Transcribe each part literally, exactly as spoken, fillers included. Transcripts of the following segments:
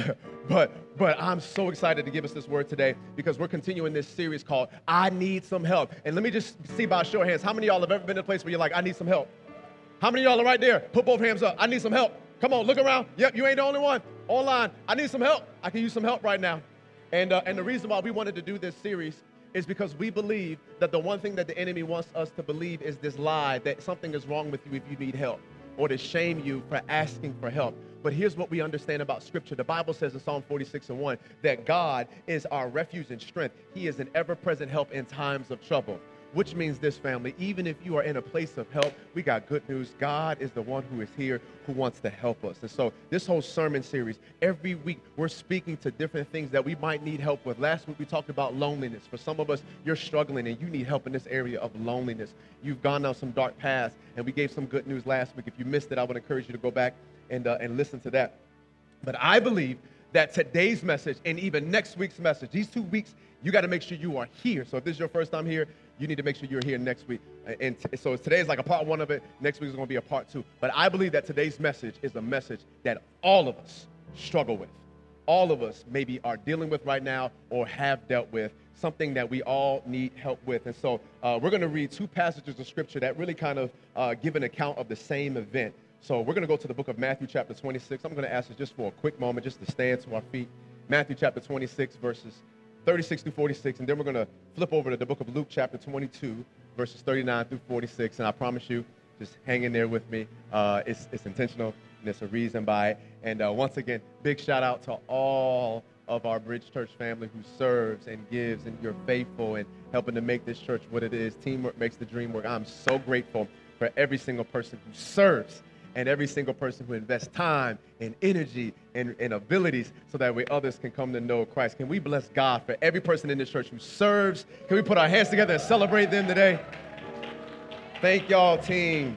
but but I'm so excited to give us this word today because we're continuing this series called I Need Some Help. And let me just see by a show of hands, how many of y'all have ever been in a place where you're like, I need some help? How many of y'all are right there? Put both hands up. I need some help. Come on, look around. Yep, you ain't the only one. Online, I need some help. I can use some help right now. And, uh, and the reason why we wanted to do this series is because we believe that the one thing that the enemy wants us to believe is this lie that something is wrong with you if you need help, or to shame you for asking for help. But here's what we understand about Scripture. The Bible says in Psalm forty-six and one that God is our refuge and strength. He is an ever-present help in times of trouble. Which means this, family, even if you are in a place of help, we got good news. God is the one who is here, who wants to help us. And so this whole sermon series, every week we're speaking to different things that we might need help with. Last week we talked about loneliness. For some of us, you're struggling and you need help in this area of loneliness. You've gone down some dark paths, and we gave some good news last week. If you missed it, I would encourage you to go back and, uh, and listen to that. But I believe that today's message and even next week's message, these two weeks, you got to make sure you are here. So if this is your first time here, you need to make sure you're here next week. And t- so today is like a part one of it. Next week is going to be a part two. But I believe that today's message is a message that all of us struggle with. All of us maybe are dealing with right now or have dealt with, something that we all need help with. And so uh, we're going to read two passages of Scripture that really kind of uh, give an account of the same event. So we're going to go to the book of Matthew chapter twenty-six. I'm going to ask us just for a quick moment just to stand to our feet. Matthew chapter twenty-six, verses thirty-six through forty-six, and then we're going to flip over to the book of Luke chapter twenty-two, verses thirty-nine through forty-six, and I promise you, just hang in there with me. Uh, it's, it's intentional, and there's a reason by it. And uh, once again, big shout out to all of our Bridge Church family who serves and gives, and you're faithful in helping to make this church what it is. Teamwork makes the dream work. I'm so grateful for every single person who serves and every single person who invests time and energy and, and abilities so that way others can come to know Christ. Can we bless God for every person in this church who serves? Can we put our hands together and celebrate them today? Thank y'all, team.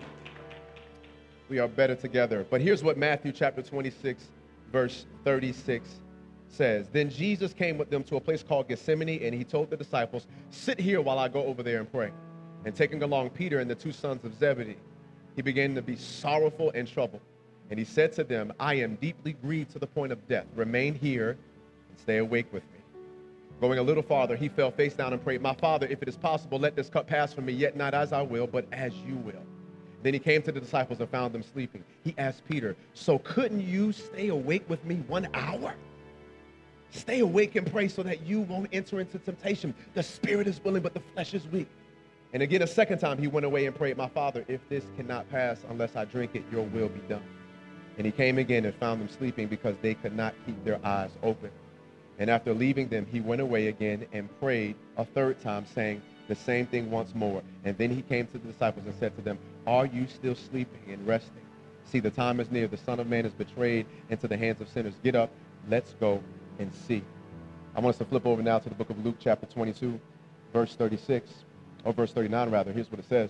We are better together. But here's what Matthew chapter twenty-six, verse thirty-six says. Then Jesus came with them to a place called Gethsemane, and he told the disciples, sit here while I go over there and pray. And taking along Peter and the two sons of Zebedee, he began to be sorrowful and troubled. And he said to them, I am deeply grieved to the point of death. Remain here and stay awake with me. Going a little farther, he fell face down and prayed, my Father, if it is possible, let this cup pass from me, yet not as I will, but as you will. Then he came to the disciples and found them sleeping. He asked Peter, so couldn't you stay awake with me one hour? Stay awake and pray so that you won't enter into temptation. The spirit is willing, but the flesh is weak. And again, a second time, he went away and prayed, my Father, if this cannot pass unless I drink it, your will be done. And he came again and found them sleeping because they could not keep their eyes open. And after leaving them, he went away again and prayed a third time, saying the same thing once more. And then he came to the disciples and said to them, are you still sleeping and resting? See, the time is near. The Son of Man is betrayed into the hands of sinners. Get up, let's go and see. I want us to flip over now to the book of Luke chapter twenty-two, verse thirty-six. Or verse thirty-nine, rather. Here's what it says.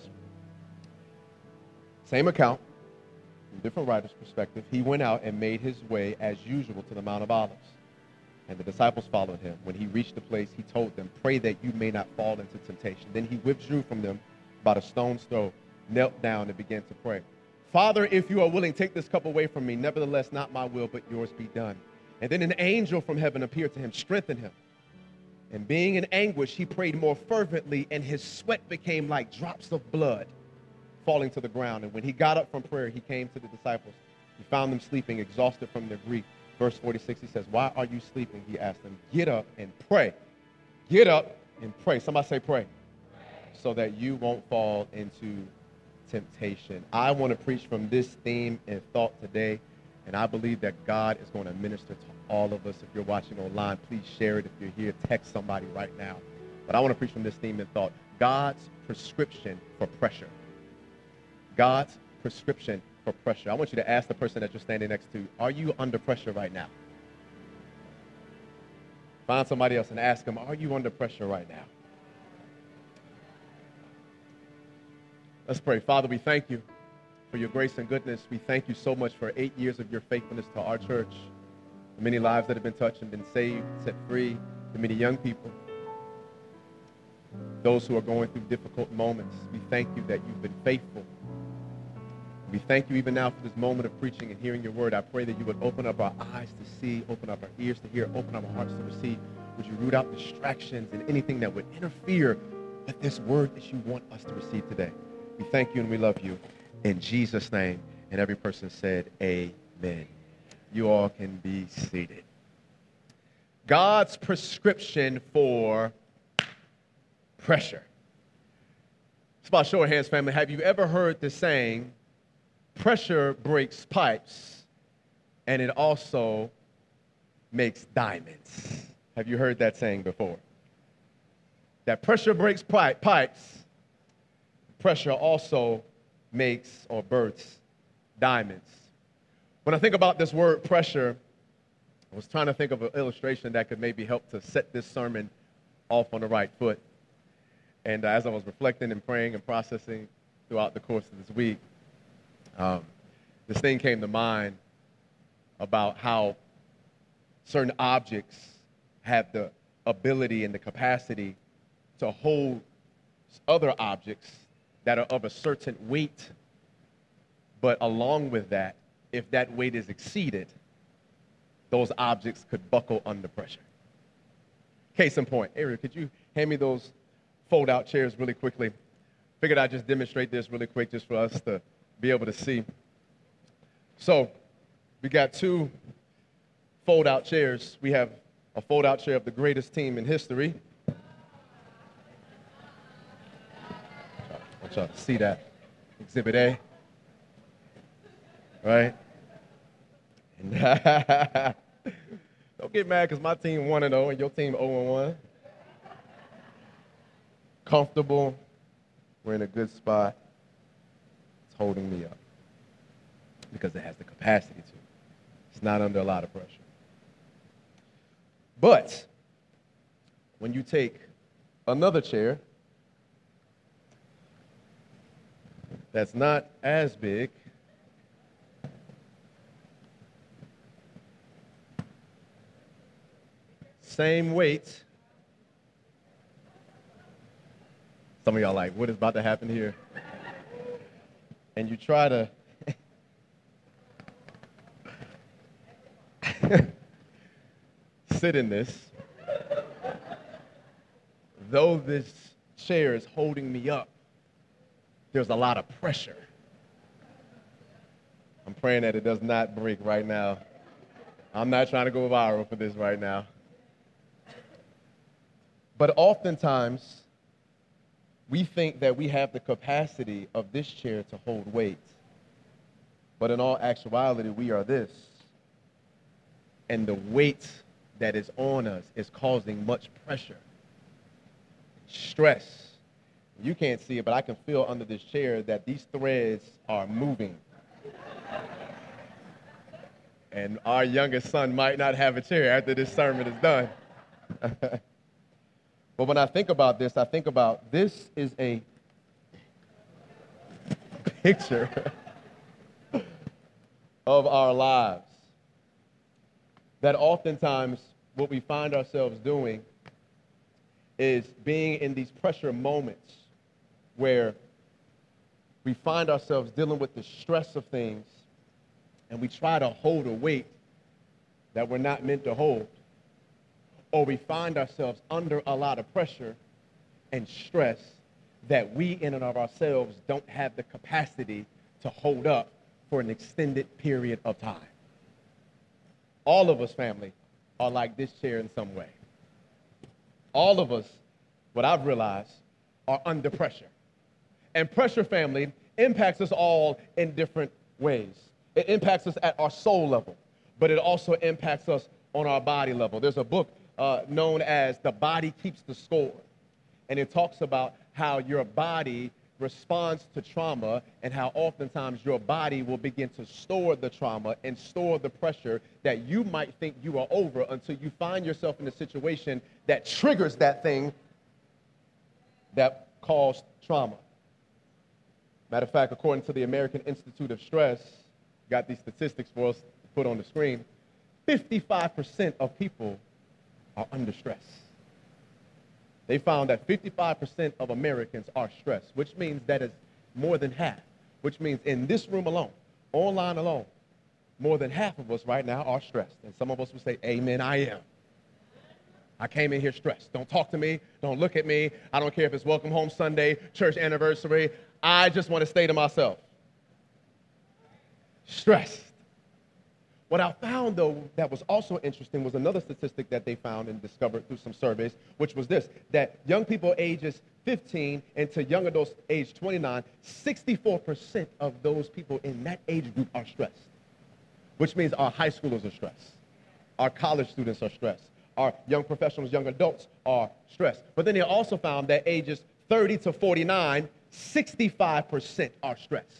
Same account, from different writer's perspective. He went out and made his way, as usual, to the Mount of Olives. And the disciples followed him. When he reached the place, he told them, pray that you may not fall into temptation. Then he withdrew from them about a stone's throw, knelt down, and began to pray. Father, if you are willing, take this cup away from me. Nevertheless, not my will, but yours be done. And then an angel from heaven appeared to him, strengthened him. And being in anguish, he prayed more fervently, and his sweat became like drops of blood falling to the ground. And when he got up from prayer, he came to the disciples. He found them sleeping, exhausted from their grief. Verse forty-six, he says, why are you sleeping? He asked them, get up and pray. Get up and pray. Somebody say pray. Pray. So that you won't fall into temptation. I want to preach from this theme and thought today. And I believe that God is going to minister to all of us. If you're watching online, please share it. If you're here, text somebody right now. But I want to preach from this theme and thought. God's prescription for pressure. God's prescription for pressure. I want you to ask the person that you're standing next to, are you under pressure right now? Find somebody else and ask them, are you under pressure right now? Let's pray. Father, we thank you for your grace and goodness. We thank you so much for eight years of your faithfulness to our church, the many lives that have been touched and been saved, set free, the many young people, those who are going through difficult moments. We thank you that you've been faithful. We thank you even now for this moment of preaching and hearing your word. I pray that you would open up our eyes to see, open up our ears to hear, open up our hearts to receive. Would you root out distractions and anything that would interfere with this word that you want us to receive today? We thank you and we love you. In Jesus' name, and every person said, amen. You all can be seated. God's prescription for pressure. It's about show of hands, family. Have you ever heard the saying, pressure breaks pipes, and it also makes diamonds? Have you heard that saying before? That pressure breaks pipe, pipes, pressure also makes or births diamonds. When I think about this word pressure, I was trying to think of an illustration that could maybe help to set this sermon off on the right foot. And uh, as I was reflecting and praying and processing throughout the course of this week, um, this thing came to mind about how certain objects have the ability and the capacity to hold other objects that are of a certain weight. But along with that, if that weight is exceeded, those objects could buckle under pressure. Case in point, Ariel, could you hand me those fold-out chairs really quickly? Figured I'd just demonstrate this really quick just for us to be able to see. So we got two fold-out chairs. We have a fold-out chair of the greatest team in history. I want y'all to see that. Exhibit A. Right? And don't get mad because my team one and oh and your team oh and one. Comfortable. We're in a good spot. It's holding me up because it has the capacity to. It's not under a lot of pressure. But when you take another chair that's not as big, same weight. Some of y'all like, what is about to happen here? And you try to sit in this. Though this chair is holding me up, there's a lot of pressure. I'm praying that it does not break right now. I'm not trying to go viral for this right now. But oftentimes, we think that we have the capacity of this chair to hold weight. But in all actuality, we are this. And the weight that is on us is causing much pressure, stress. You can't see it, but I can feel under this chair that these threads are moving. And our youngest son might not have a chair after this sermon is done. But when I think about this, I think about this is a picture of our lives. That oftentimes what we find ourselves doing is being in these pressure moments where we find ourselves dealing with the stress of things and we try to hold a weight that we're not meant to hold. Or we find ourselves under a lot of pressure and stress that we in and of ourselves don't have the capacity to hold up for an extended period of time. All of us, family, are like this chair in some way. All of us, what I've realized, are under pressure. And pressure, family, impacts us all in different ways. It impacts us at our soul level, but it also impacts us on our body level. There's a book uh, known as The Body Keeps the Score, and it talks about how your body responds to trauma and how oftentimes your body will begin to store the trauma and store the pressure that you might think you are over until you find yourself in a situation that triggers that thing that caused trauma. Matter of fact, according to the American Institute of Stress, got these statistics for us to put on the screen, fifty-five percent of people are under stress. They found that fifty-five percent of Americans are stressed, which means that is more than half, which means in this room alone, online alone, more than half of us right now are stressed. And some of us will say, amen, I am. I came in here stressed. Don't talk to me. Don't look at me. I don't care if it's Welcome Home Sunday, church anniversary. I just want to stay to myself. Stressed. What I found, though, that was also interesting was another statistic that they found and discovered through some surveys, which was this, that young people ages fifteen and to young adults age twenty-nine, sixty-four percent of those people in that age group are stressed, which means our high schoolers are stressed. Our college students are stressed. Our young professionals, young adults are stressed. But then they also found that ages thirty to forty-nine, sixty-five percent are stressed.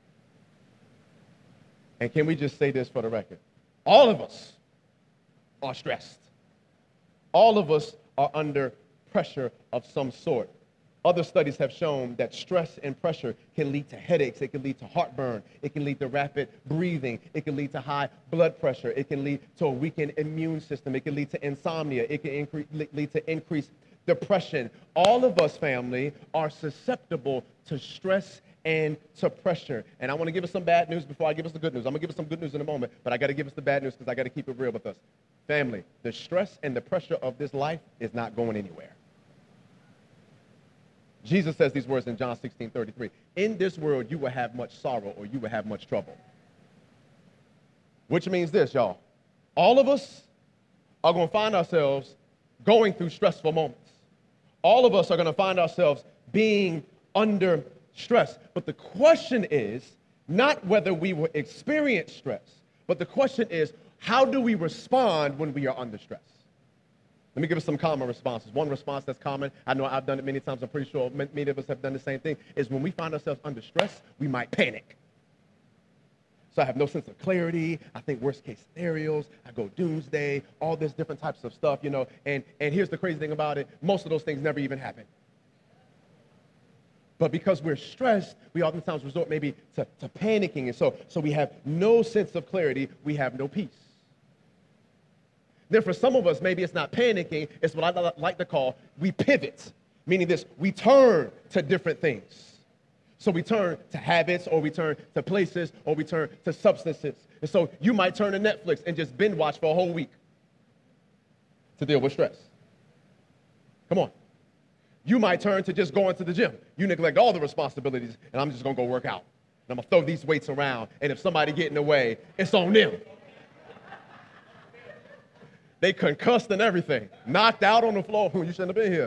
And can we just say this for the record? All of us are stressed. All of us are under pressure of some sort. Other studies have shown that stress and pressure can lead to headaches. It can lead to heartburn. It can lead to rapid breathing. It can lead to high blood pressure. It can lead to a weakened immune system. It can lead to insomnia. It can incre- lead to increased depression. All of us, family, are susceptible to stress and to pressure. And I want to give us some bad news before I give us the good news. I'm going to give us some good news in a moment, but I got to give us the bad news because I got to keep it real with us. Family, the stress and the pressure of this life is not going anywhere. Jesus says these words in John sixteen thirty-three. In this world, you will have much sorrow or you will have much trouble. Which means this, y'all. All of us are going to find ourselves going through stressful moments. All of us are going to find ourselves being under stress. But the question is not whether we will experience stress, but the question is, how do we respond when we are under stress? Let me give us some common responses. One response that's common, I know I've done it many times, I'm pretty sure many of us have done the same thing, is when we find ourselves under stress, we might panic. So I have no sense of clarity. I think worst case scenarios. I go doomsday, all this different types of stuff, you know. And, and here's the crazy thing about it. Most of those things never even happen. But because we're stressed, we oftentimes resort maybe to, to panicking. And so, so we have no sense of clarity. We have no peace. Then for some of us, maybe it's not panicking. It's what I like to call we pivot, meaning this, we turn to different things. So we turn to habits, or we turn to places, or we turn to substances. And so you might turn to Netflix and just binge watch for a whole week to deal with stress. Come on. You might turn to just going to the gym. You neglect all the responsibilities, and I'm just going to go work out. And I'm going to throw these weights around, and if somebody get in the way, it's on them. They concussed and everything, knocked out on the floor. You shouldn't have been here.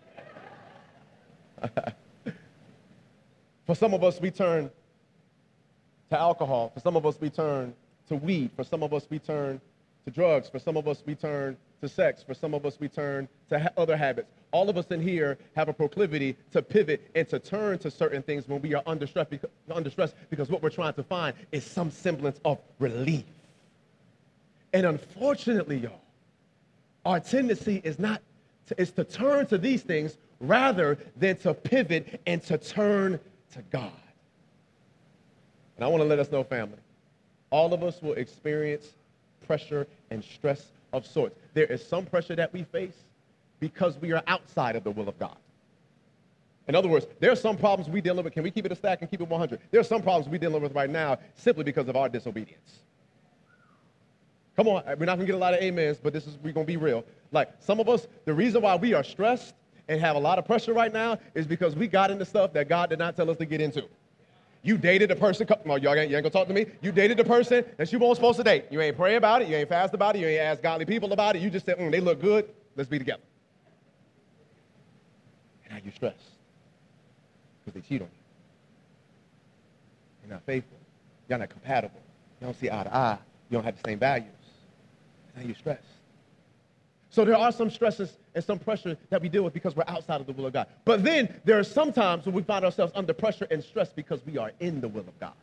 For some of us, we turn to alcohol. For some of us, we turn to weed. For some of us, we turn to drugs. For some of us, we turn to sex. For some of us, we turn to ha- other habits. All of us in here have a proclivity to pivot and to turn to certain things when we are under stress, because, under stress, because what we're trying to find is some semblance of relief. And unfortunately, y'all, our tendency is not to, is to turn to these things rather than to pivot and to turn to God. And I want to let us know, family, all of us will experience pressure and stress of sorts. There is some pressure that we face because we are outside of the will of God. In other words, there are some problems we dealing with. Can we keep it a stack and keep it one hundred? There are some problems we dealing with right now simply because of our disobedience. Come on, we're not going to get a lot of amens, but this is, we're going to be real. Like, some of us, the reason why we are stressed and have a lot of pressure right now is because we got into stuff that God did not tell us to get into. You dated a person, come on, y'all ain't, you ain't going to talk to me. You dated a person that you weren't supposed to date. You ain't pray about it. You ain't fast about it. You ain't ask godly people about it. You just said, mm, they look good. Let's be together. And now you're stressed because they cheat on you. You're not faithful. You're not compatible. You don't see eye to eye. You don't have the same values. Now you're stressed. So there are some stresses and some pressure that we deal with because we're outside of the will of God. But then there are some times when we find ourselves under pressure and stress because we are in the will of God.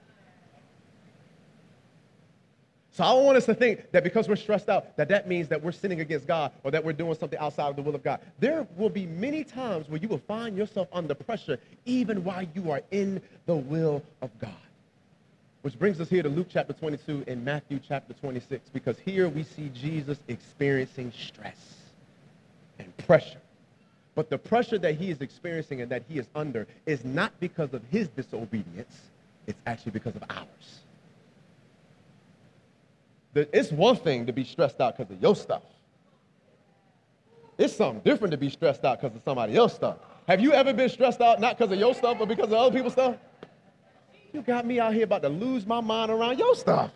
So I don't want us to think that because we're stressed out, that that means that we're sinning against God or that we're doing something outside of the will of God. There will be many times where you will find yourself under pressure even while you are in the will of God. Which brings us here to Luke chapter twenty-two and Matthew chapter twenty-six, because here we see Jesus experiencing stress and pressure. But the pressure that he is experiencing and that he is under is not because of his disobedience, It's actually because of ours. The, it's one thing to be stressed out because of your stuff. It's something different to be stressed out because of somebody else's stuff. Have you ever been stressed out not because of your stuff, but because of other people's stuff? You got me out here about to lose my mind around your stuff.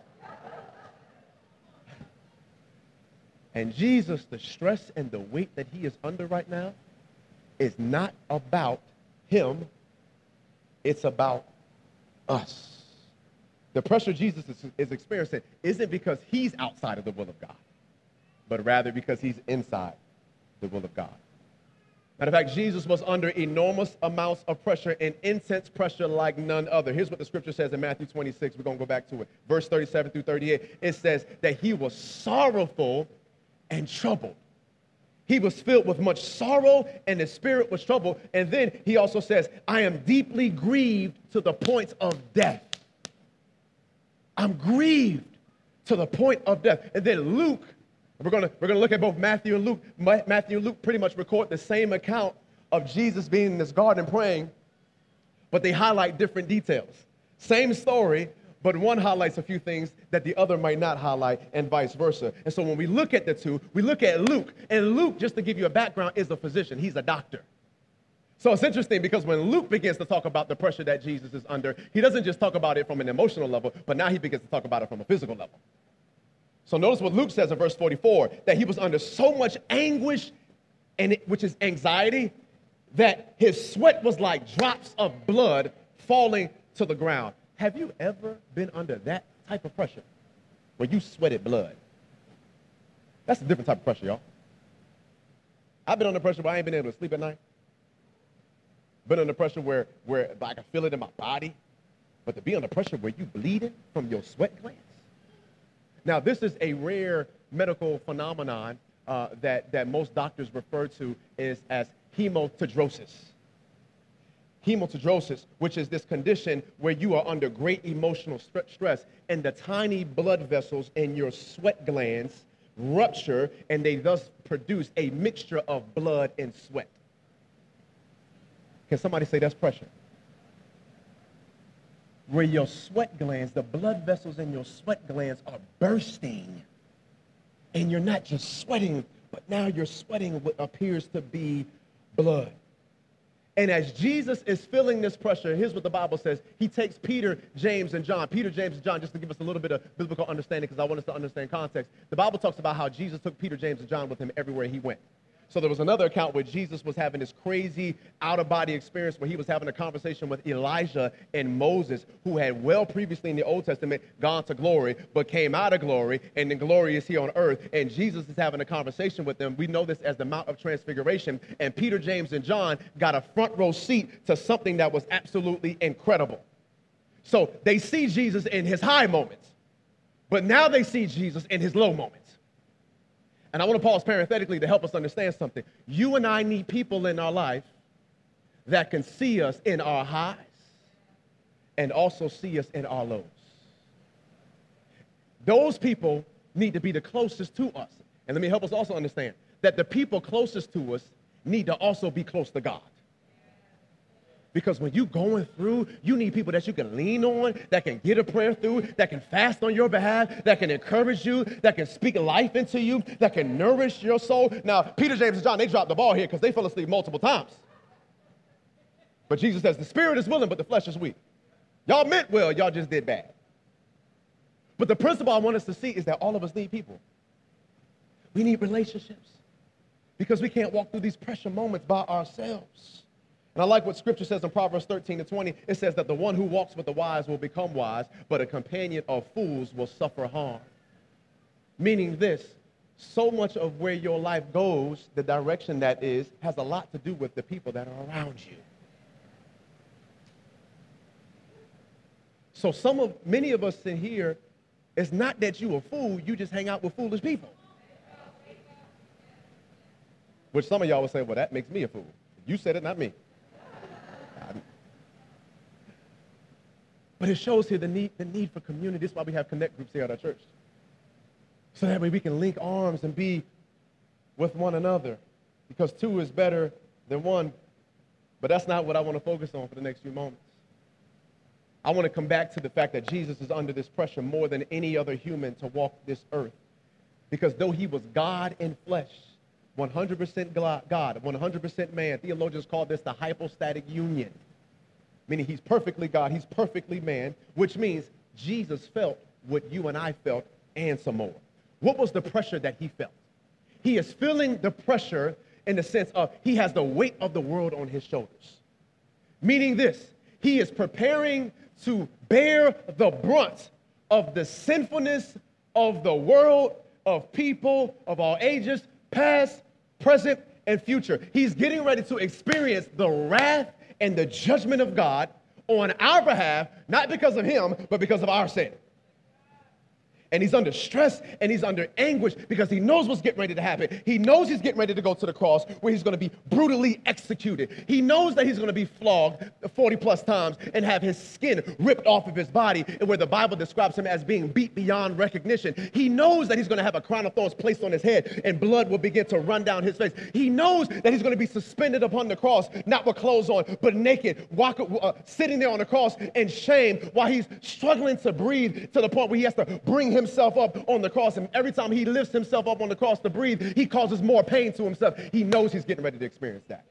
And Jesus, the stress and the weight that he is under right now is not about him. It's about us. The pressure Jesus is, is experiencing isn't because he's outside of the will of God, but rather because he's inside the will of God. Matter of fact, Jesus was under enormous amounts of pressure and intense pressure like none other. Here's what the scripture says in Matthew twenty-six. We're going to go back to it. Verse thirty-seven through thirty-eight. It says that he was sorrowful and troubled. He was filled with much sorrow and his spirit was troubled. And then he also says, I am deeply grieved to the point of death. I'm grieved to the point of death. And then Luke, we're going to we're going to look at both Matthew and Luke. Matthew and Luke pretty much record the same account of Jesus being in this garden praying, but they highlight different details. Same story, but one highlights a few things that the other might not highlight, and vice versa. And so when we look at the two, we look at Luke. And Luke, just to give you a background, is a physician. He's a doctor. So it's interesting because when Luke begins to talk about the pressure that Jesus is under, he doesn't just talk about it from an emotional level, but now he begins to talk about it from a physical level. So notice what Luke says in verse forty-four, that he was under so much anguish, and it, which is anxiety, that his sweat was like drops of blood falling to the ground. Have you ever been under that type of pressure where you sweated blood? That's a different type of pressure, y'all. I've been under pressure where I ain't been able to sleep at night. Been under pressure where, where I can feel it in my body. But to be under pressure where you bleeding from your sweat glands. Now, this is a rare medical phenomenon uh, that, that most doctors refer to is as hematidrosis. Hematidrosis, which is this condition where you are under great emotional st- stress and the tiny blood vessels in your sweat glands rupture and they thus produce a mixture of blood and sweat. Can somebody say that's pressure? Where your sweat glands, the blood vessels in your sweat glands are bursting and you're not just sweating, but now you're sweating what appears to be blood. And as Jesus is feeling this pressure, here's what the Bible says. He takes Peter, James, and John. Peter, James, and John, just to give us a little bit of biblical understanding, because I want us to understand context. The Bible talks about how Jesus took Peter, James, and John with him everywhere he went. So there was another account where Jesus was having this crazy out-of-body experience where he was having a conversation with Elijah and Moses, who had well previously in the Old Testament gone to glory, but came out of glory, and then glory is here on earth. And Jesus is having a conversation with them. We know this as the Mount of Transfiguration. And Peter, James, and John got a front row seat to something that was absolutely incredible. So they see Jesus in his high moments, but now they see Jesus in his low moments. And I want to pause parenthetically to help us understand something. You and I need people in our life that can see us in our highs and also see us in our lows. Those people need to be the closest to us. And let me help us also understand that the people closest to us need to also be close to God. Because when you're going through, you need people that you can lean on, that can get a prayer through, that can fast on your behalf, that can encourage you, that can speak life into you, that can nourish your soul. Now, Peter, James, and John, they dropped the ball here because they fell asleep multiple times. But Jesus says, the spirit is willing, but the flesh is weak. Y'all meant well, y'all just did bad. But the principle I want us to see is that all of us need people. We need relationships because we can't walk through these pressure moments by ourselves. And I like what Scripture says in Proverbs thirteen to twenty. It says that the one who walks with the wise will become wise, but a companion of fools will suffer harm. Meaning this, so much of where your life goes, the direction that is, has a lot to do with the people that are around you. So some of, many of us in here, it's not that you a fool, you just hang out with foolish people. Which some of y'all would say, well, that makes me a fool. You said it, not me. But it shows here the need, the need for community. This is why we have connect groups here at our church. So that way we can link arms and be with one another. Because two is better than one. But that's not what I want to focus on for the next few moments. I want to come back to the fact that Jesus is under this pressure more than any other human to walk this earth. Because though he was God in flesh, one hundred percent God, one hundred percent man, theologians call this the hypostatic union. Meaning he's perfectly God, he's perfectly man, which means Jesus felt what you and I felt and some more. What was the pressure that he felt? He is feeling the pressure in the sense of he has the weight of the world on his shoulders. Meaning this, he is preparing to bear the brunt of the sinfulness of the world, of people of all ages, past, present, and future. He's getting ready to experience the wrath and the judgment of God on our behalf, not because of him, but because of our sin. And he's under stress and he's under anguish because he knows what's getting ready to happen. He knows he's getting ready to go to the cross where he's going to be brutally executed. He knows that he's going to be flogged forty plus times and have his skin ripped off of his body, where the Bible describes him as being beat beyond recognition. He knows that he's going to have a crown of thorns placed on his head and blood will begin to run down his face. He knows that he's going to be suspended upon the cross, not with clothes on, but naked, walk, uh, sitting there on the cross in shame while he's struggling to breathe to the point where he has to bring himself up on the cross. And every time he lifts himself up on the cross to breathe, he causes more pain to himself. He knows he's getting ready to experience that.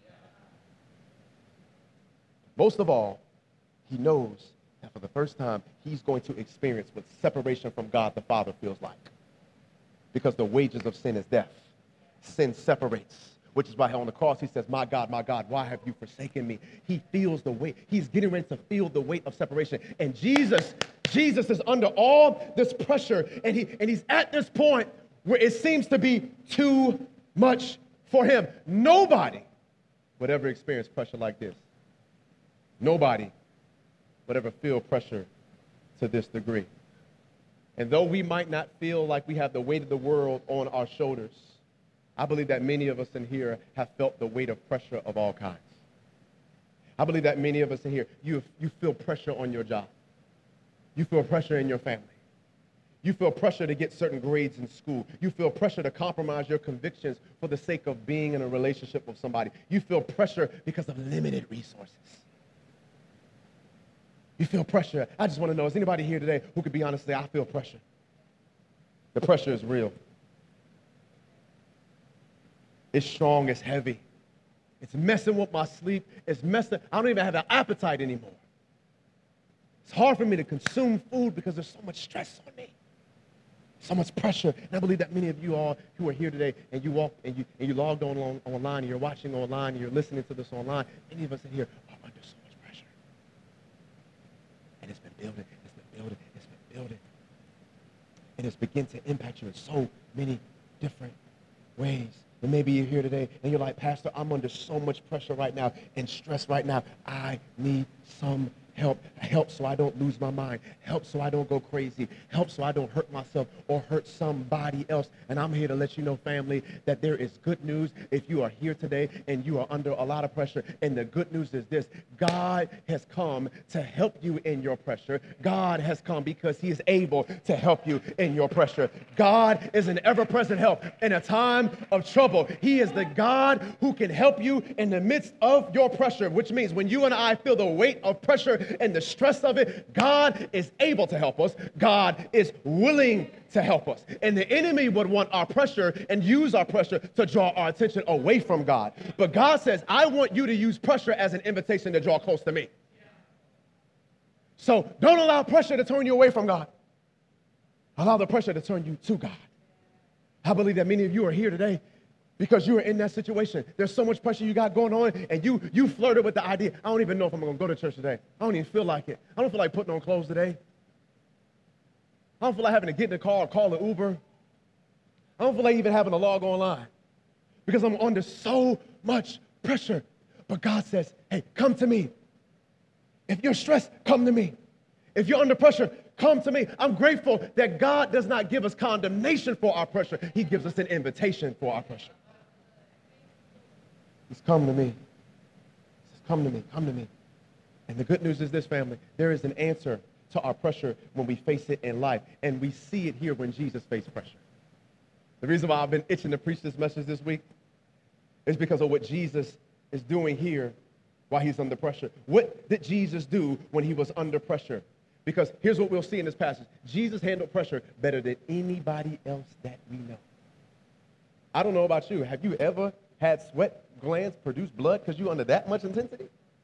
Most of all, he knows that for the first time, he's going to experience what separation from God the Father feels like. Because the wages of sin is death. Sin separates, which is why on the cross he says, my God, my God, why have you forsaken me? He feels the weight. He's getting ready to feel the weight of separation. And Jesus, Jesus is under all this pressure, and, he, and he's at this point where it seems to be too much for him. Nobody would ever experience pressure like this. Nobody would ever feel pressure to this degree. And though we might not feel like we have the weight of the world on our shoulders, I believe that many of us in here have felt the weight of pressure of all kinds. I believe that many of us in here, you, you feel pressure on your job. You feel pressure in your family. You feel pressure to get certain grades in school. You feel pressure to compromise your convictions for the sake of being in a relationship with somebody. You feel pressure because of limited resources. You feel pressure. I just want to know, is anybody here today who could be honest and say, I feel pressure? The pressure is real. It's strong, it's heavy. It's messing with my sleep. It's messing, I don't even have an appetite anymore. It's hard for me to consume food because there's so much stress on me. So much pressure. And I believe that many of you all who are here today and you walk and you and you logged on, on online and you're watching online and you're listening to this online, many of us in here are under so much pressure. And it's been building, it's been building, it's been building. And it's begun to impact you in so many different ways. And maybe you're here today and you're like, Pastor, I'm under so much pressure right now and stress right now. I need some help. Help so I don't lose my mind. Help so I don't go crazy. Help so I don't hurt myself or hurt somebody else. And I'm here to let you know, family, that there is good news if you are here today and you are under a lot of pressure. And the good news is this: God has come to help you in your pressure. God has come because he is able to help you in your pressure. God is an ever-present help in a time of trouble. He is the God who can help you in the midst of your pressure, which means when you and I feel the weight of pressure and the stress of it, God is able to help us. God is willing to help us. And the enemy would want our pressure and use our pressure to draw our attention away from God. But God says, I want you to use pressure as an invitation to draw close to me. So don't allow pressure to turn you away from God. Allow the pressure to turn you to God. I believe that many of you are here today because you are in that situation. There's so much pressure you got going on, and you you flirted with the idea, I don't even know if I'm going to go to church today. I don't even feel like it. I don't feel like putting on clothes today. I don't feel like having to get in the car or call an Uber. I don't feel like even having to log online because I'm under so much pressure. But God says, hey, come to me. If you're stressed, come to me. If you're under pressure, come to me. I'm grateful that God does not give us condemnation for our pressure. He gives us an invitation for our pressure. He's come to me. He says, come to me, come to me. And the good news is this, family. There is an answer to our pressure when we face it in life. And we see it here when Jesus faced pressure. The reason why I've been itching to preach this message this week is because of what Jesus is doing here while he's under pressure. What did Jesus do when he was under pressure? Because here's what we'll see in this passage. Jesus handled pressure better than anybody else that we know. I don't know about you. Have you ever had sweat glands produce blood because you're under that much intensity?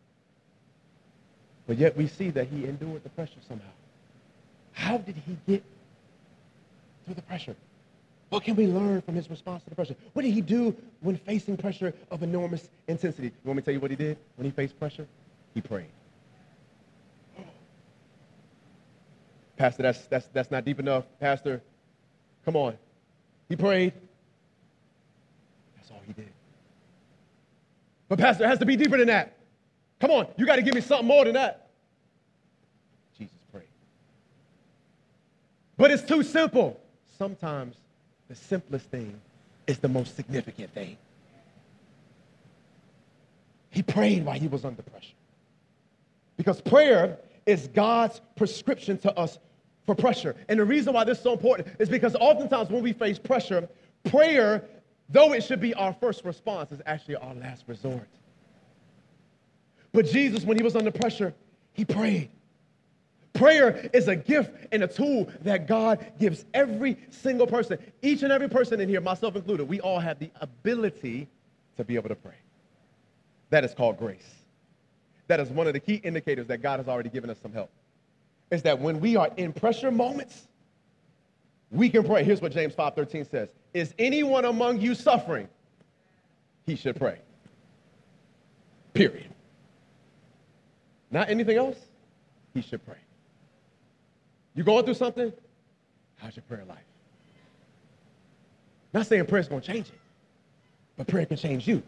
But yet we see that he endured the pressure somehow. How did he get through the pressure? What can we learn from his response to the pressure? What did he do when facing pressure of enormous intensity? You want me to tell you what he did when he faced pressure? He prayed. Pastor, that's, that's, that's not deep enough. Pastor, come on. He prayed. That's all he did. But Pastor, it has to be deeper than that. Come on, you got to give me something more than that. Jesus prayed. But it's too simple. Sometimes the simplest thing is the most significant thing. He prayed while he was under pressure. Because prayer is God's prescription to us for pressure. And the reason why this is so important is because oftentimes when we face pressure, prayer, though it should be our first response, is actually our last resort. But Jesus, when he was under pressure, he prayed. Prayer is a gift and a tool that God gives every single person. Each and every person in here, myself included, we all have the ability to be able to pray. That is called grace. That is one of the key indicators that God has already given us some help. Is that when we are in pressure moments, we can pray. Here's what James five thirteen says. Is anyone among you suffering? He should pray. Period. Not anything else. He should pray. You going through something? How's your prayer life? Not saying prayer is going to change it, but prayer can change you.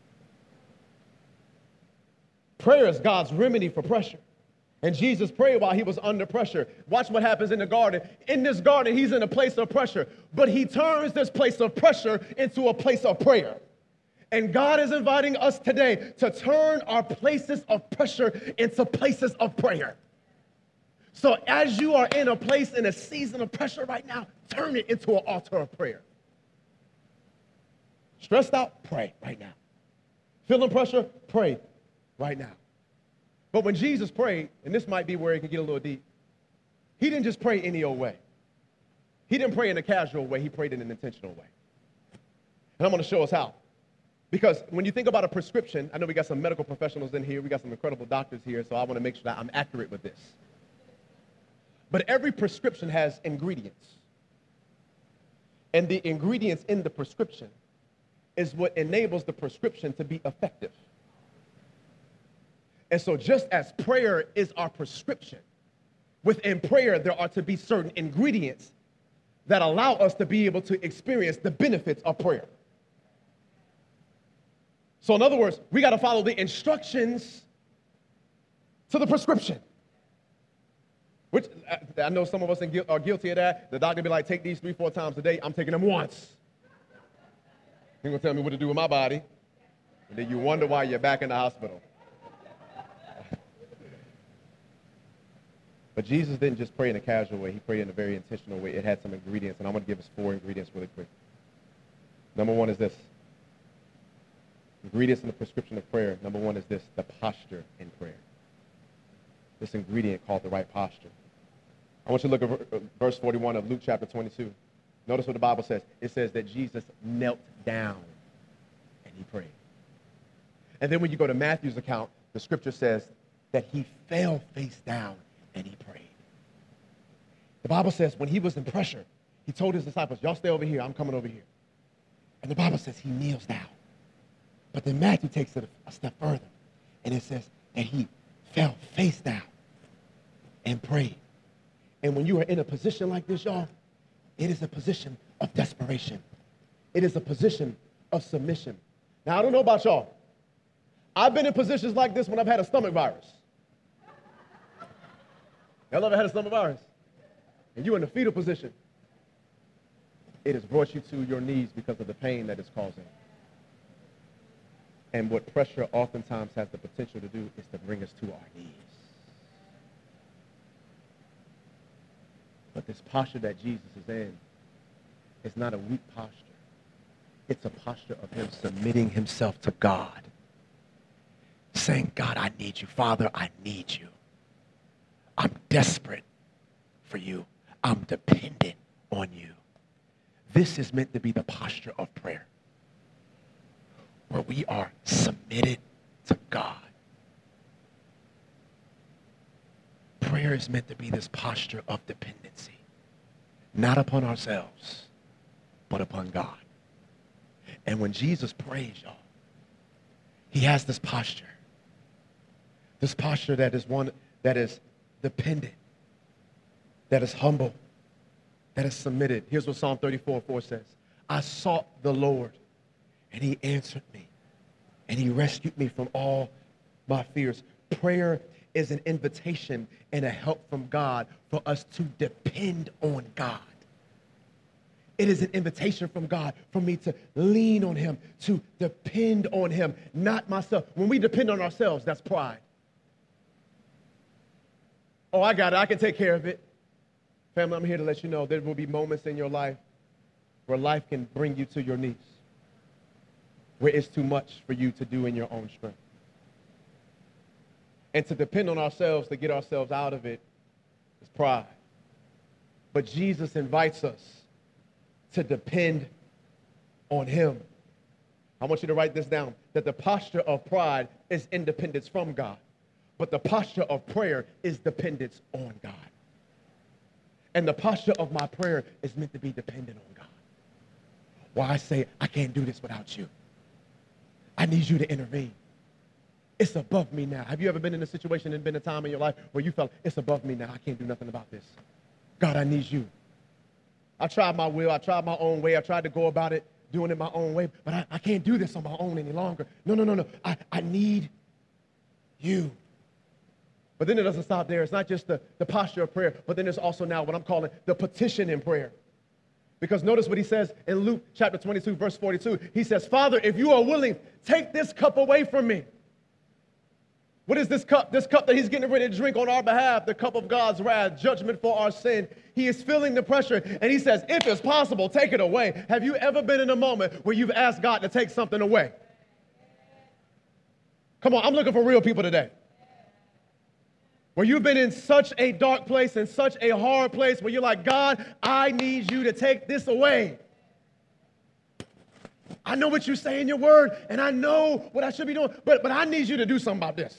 Prayer is God's remedy for pressure. And Jesus prayed while he was under pressure. Watch what happens in the garden. In this garden, he's in a place of pressure, but he turns this place of pressure into a place of prayer. And God is inviting us today to turn our places of pressure into places of prayer. So as you are in a place, in a season of pressure right now, turn it into an altar of prayer. Stressed out? Pray right now. Feeling pressure? Pray right now. But when Jesus prayed, and this might be where it can get a little deep, he didn't just pray any old way. He didn't pray in a casual way. He prayed in an intentional way. And I'm going to show us how. Because when you think about a prescription, I know we got some medical professionals in here. We got some incredible doctors here, so I want to make sure that I'm accurate with this. But every prescription has ingredients. And the ingredients in the prescription is what enables the prescription to be effective. And so just as prayer is our prescription, within prayer there are to be certain ingredients that allow us to be able to experience the benefits of prayer. So in other words, we got to follow the instructions to the prescription. Which I know some of us are guilty of that. The doctor be like, take these three, four times a day. I'm taking them once. He's going to tell me what to do with my body. And then you wonder why you're back in the hospital. But Jesus didn't just pray in a casual way. He prayed in a very intentional way. It had some ingredients, and I'm going to give us four ingredients really quick. Number one is this. Ingredients in the prescription of prayer. Number one is this, the posture in prayer. This ingredient called the right posture. I want you to look at verse forty-one of Luke chapter twenty-two. Notice what the Bible says. It says that Jesus knelt down and he prayed. And then when you go to Matthew's account, the scripture says that he fell face down and he prayed. The Bible says when he was in pressure, he told his disciples, y'all stay over here, I'm coming over here. And the Bible says he kneels down. But then Matthew takes it a step further, and it says that he fell face down and prayed. And when you are in a position like this, y'all, it is a position of desperation. It is a position of submission. Now, I don't know about y'all. I've been in positions like this when I've had a stomach virus. Y'all ever had a stomach virus? And you're in the fetal position. It has brought you to your knees because of the pain that it's causing. And what pressure oftentimes has the potential to do is to bring us to our knees. But this posture that Jesus is in is not a weak posture. It's a posture of him submitting himself to God. saying, God, I need you. Father, I need you. I'm desperate for you. I'm dependent on you. This is meant to be the posture of prayer, where we are submitted to God. Prayer is meant to be this posture of dependency, not upon ourselves, but upon God. And when Jesus prays, y'all, he has this posture, this posture that is one that is dependent, that is humble, that is submitted. Here's what Psalm thirty-four four says. I sought the Lord, and he answered me, and he rescued me from all my fears. Prayer is an invitation and a help from God for us to depend on God. It is an invitation from God for me to lean on him, to depend on him, not myself. When we depend on ourselves, that's pride. Oh, I got it. I can take care of it. Family, I'm here to let you know there will be moments in your life where life can bring you to your knees, where it's too much for you to do in your own strength. And to depend on ourselves to get ourselves out of it is pride. But Jesus invites us to depend on him. I want you to write this down, that the posture of pride is independence from God, but the posture of prayer is dependence on God. And the posture of my prayer is meant to be dependent on God. Why I say, I can't do this without you. I need you to intervene. It's above me now. Have you ever been in a situation and been a time in your life where you felt, it's above me now, I can't do nothing about this? God, I need you. I tried my will, I tried my own way, I tried to go about it, doing it my own way, but I, I can't do this on my own any longer. No, no, no, no, I, I need you. But then it doesn't stop there. It's not just the, the posture of prayer, but then there's also now what I'm calling the petition in prayer. Because notice what he says in Luke chapter twenty-two, verse forty-two. He says, Father, if you are willing, take this cup away from me. What is this cup? This cup that he's getting ready to drink on our behalf, the cup of God's wrath, judgment for our sin. He is feeling the pressure, and he says, if it's possible, take it away. Have you ever been in a moment where you've asked God to take something away? Come on, I'm looking for real people today. Where you've been in such a dark place and such a hard place where you're like, God, I need you to take this away. I know what you say in your word, and I know what I should be doing, but, but I need you to do something about this.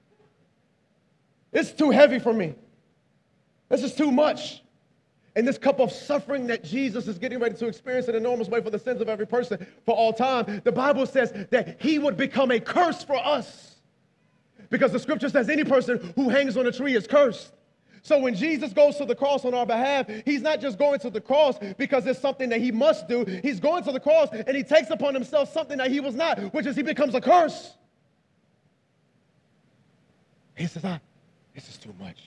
It's too heavy for me. This is too much. And this cup of suffering that Jesus is getting ready to experience in an enormous way for the sins of every person for all time, the Bible says that he would become a curse for us. Because the scripture says any person who hangs on a tree is cursed. So when Jesus goes to the cross on our behalf, he's not just going to the cross because it's something that he must do. He's going to the cross and he takes upon himself something that he was not, which is he becomes a curse. He says, ah, this is too much.